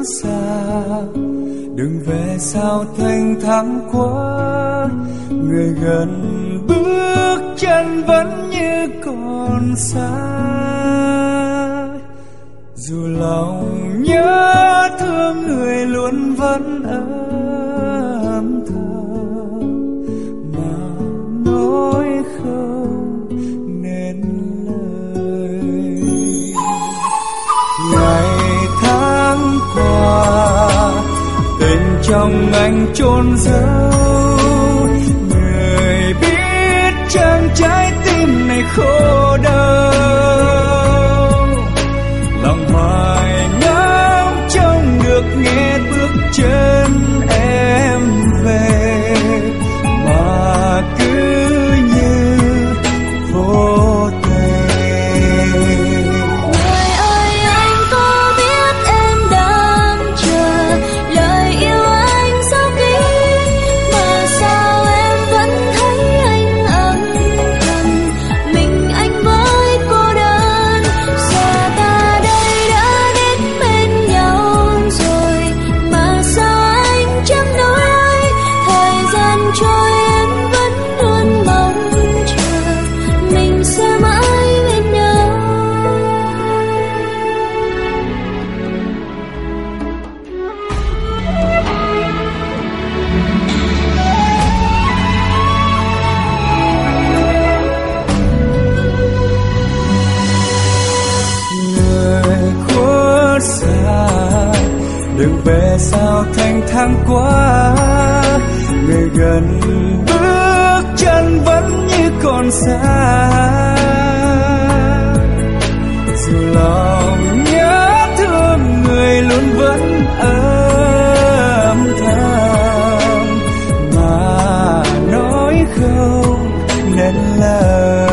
xa, đừng về sao thanh thang quá. Người gần bước chân vẫn như còn xa, dù lòng nhớ thương người luôn vẫn âm thầm, mà nói không nên lời. Ngày tháng qua tình trong anh chôn giấu, người biết chăng trái tim này khổ đau. Lòng hoài ngóng trông được nghe bước chân em về, mà cứ như vô tình. Người ơi anh có biết em đang chờ lời yêu anh sao kín, mà sao em vẫn thấy anh âm thầm, mình anh với cô đơn. Giờ ta đây đã đến bên nhau rồi, mà sao anh chẳng nói. Thời gian trôi em vẫn luôn mong chờ, mình sẽ mãi bên nhau. Người khuất xa, đừng về sao thanh thang quá. Người gần bước chân vẫn như còn xa, dù lòng nhớ thương người luôn vẫn âm thầm, mà nói không nên lời.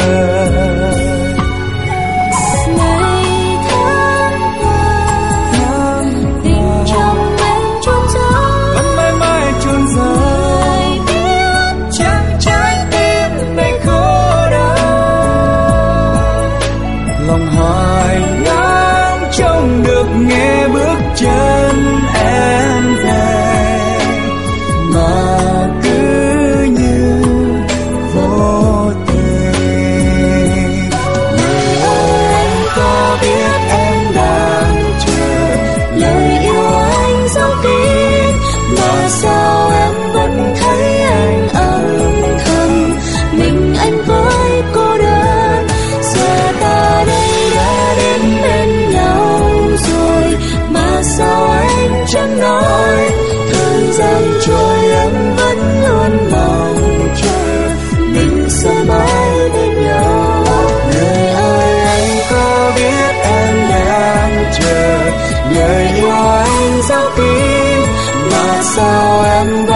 Ngày tháng qua tình trong em chôn giấu, Vẫn mãi mãi chôn giấu, người biết chẳng trái tim này khổ đau. Lòng hoài ngóng trông được nghe bước chân em về, mà cứ như vô tình. Người ơi anh có biết em đang chờ lời yêu anh dấu kín, mà sao em vẫn thấy anh âm thầm, mình anh với cô đơn. Giờ ta đây đã đến bên nhau rồi, mà sao anh chẳng nói. Thời gian trôi em vẫn luôn mong chờ, mình sẽ mãi bên nhau. Người ơi anh có biết em đang chờ lời yêu anh dấu kín, Mà sao em